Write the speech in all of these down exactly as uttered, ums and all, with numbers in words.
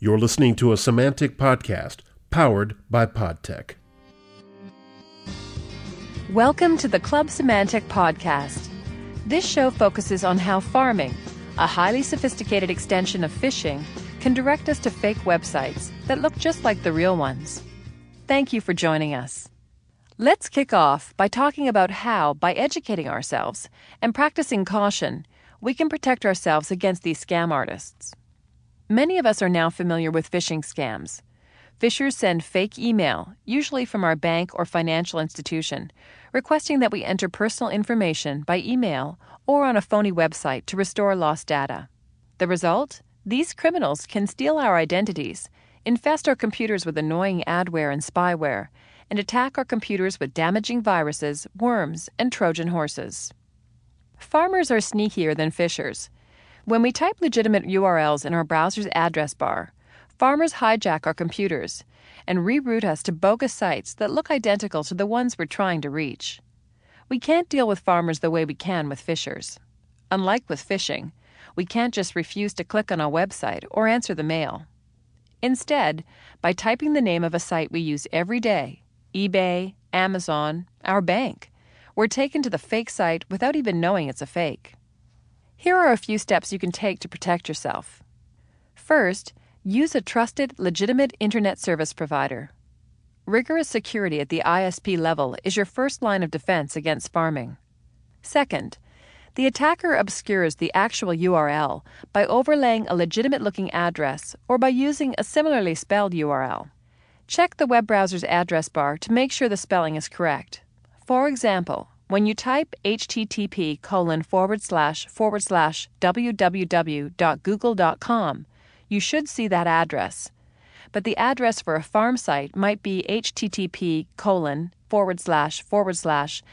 You're listening to a Semantic podcast powered by Podtech. Welcome to the Club Semantic podcast. This show focuses on how farming, a highly sophisticated extension of phishing, can direct us to fake websites that look just like the real ones. Thank you for joining us. Let's kick off by talking about how, by educating ourselves and practicing caution, we can protect ourselves against these scam artists. Many of us are now familiar with phishing scams. Phishers send fake email, usually from our bank or financial institution, requesting that we enter personal information by email or on a phony website to restore lost data. The result? These criminals can steal our identities, infest our computers with annoying adware and spyware, and attack our computers with damaging viruses, worms, and Trojan horses. Farmers are sneakier than phishers. When we type legitimate U R Ls in our browser's address bar, farmers hijack our computers and reroute us to bogus sites that look identical to the ones we're trying to reach. We can't deal with farmers the way we can with phishers. Unlike with phishing, we can't just refuse to click on a website or answer the mail. Instead, by typing the name of a site we use every day, eBay, Amazon, our bank, we're taken to the fake site without even knowing it's a fake. Here are a few steps you can take to protect yourself. First, use a trusted, legitimate internet service provider. Rigorous security at the I S P level is your first line of defense against farming. Second, the attacker obscures the actual U R L by overlaying a legitimate-looking address or by using a similarly spelled U R L. Check the web browser's address bar to make sure the spelling is correct. For example, when you type http colon forward slash forward slash www.google.com, you should see that address. But the address for a farm site might be http colon forward slash forward slash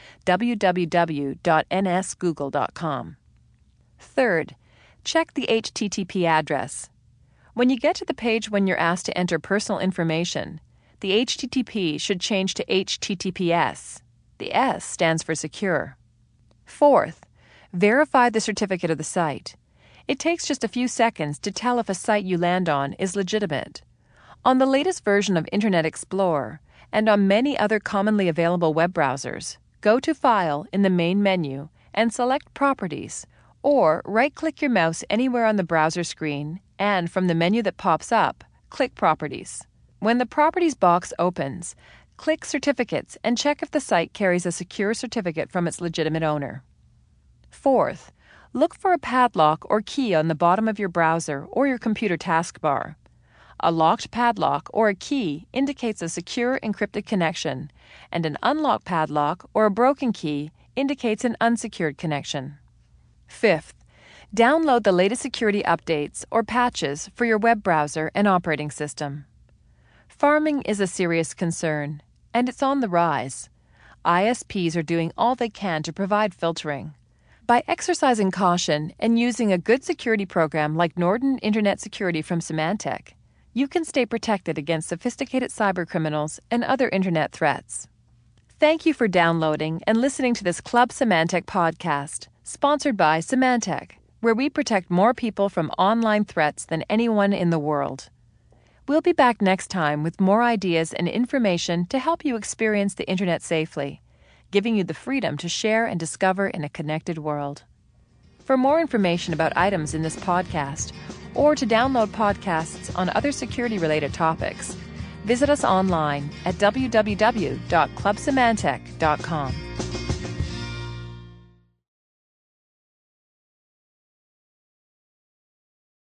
www.nsgoogle.com. Third, check the H T T P address. When you get to the page when you're asked to enter personal information, the H T T P should change to H T T P S. The S stands for secure. Fourth, verify the certificate of the site. It takes just a few seconds to tell if a site you land on is legitimate. On the latest version of Internet Explorer and on many other commonly available web browsers, go to File in the main menu and select Properties, or right-click your mouse anywhere on the browser screen and from the menu that pops up, click Properties. When the Properties box opens, click Certificates and check if the site carries a secure certificate from its legitimate owner. Fourth, look for a padlock or key on the bottom of your browser or your computer taskbar. A locked padlock or a key indicates a secure encrypted connection, and an unlocked padlock or a broken key indicates an unsecured connection. Fifth, download the latest security updates or patches for your web browser and operating system. Farming is a serious concern, and it's on the rise. I S Ps are doing all they can to provide filtering. By exercising caution and using a good security program like Norton Internet Security from Symantec, you can stay protected against sophisticated cybercriminals and other internet threats. Thank you for downloading and listening to this Club Semantic podcast, sponsored by Symantec, where we protect more people from online threats than anyone in the world. We'll be back next time with more ideas and information to help you experience the internet safely, giving you the freedom to share and discover in a connected world. For more information about items in this podcast, or to download podcasts on other security-related topics, visit us online at w w w dot club symantec dot com.